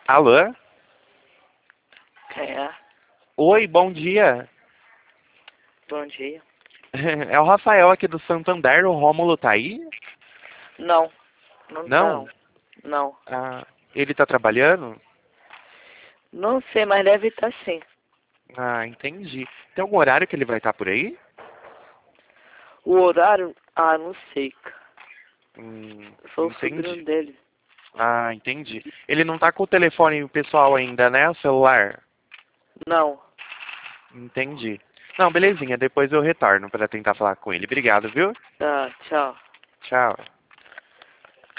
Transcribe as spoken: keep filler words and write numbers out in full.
Alô? Quem é? Oi, bom dia. Bom dia. É o Rafael aqui do Santander, o Rômulo tá aí? Não, não tá Não? não. Não. Ah, ele tá trabalhando? Não sei, mas deve estar sim. Ah, entendi. Tem algum horário que ele vai estar por aí? O horário? Ah, não sei, cara. Hum, Eu sou o sobrinho entendi. dele. Ah, entendi. Ele não tá com o telefone pessoal ainda, né? O celular? Não. Entendi. Não, belezinha. Depois eu retorno para tentar falar com ele. Obrigado, viu? Tá, tchau. Tchau.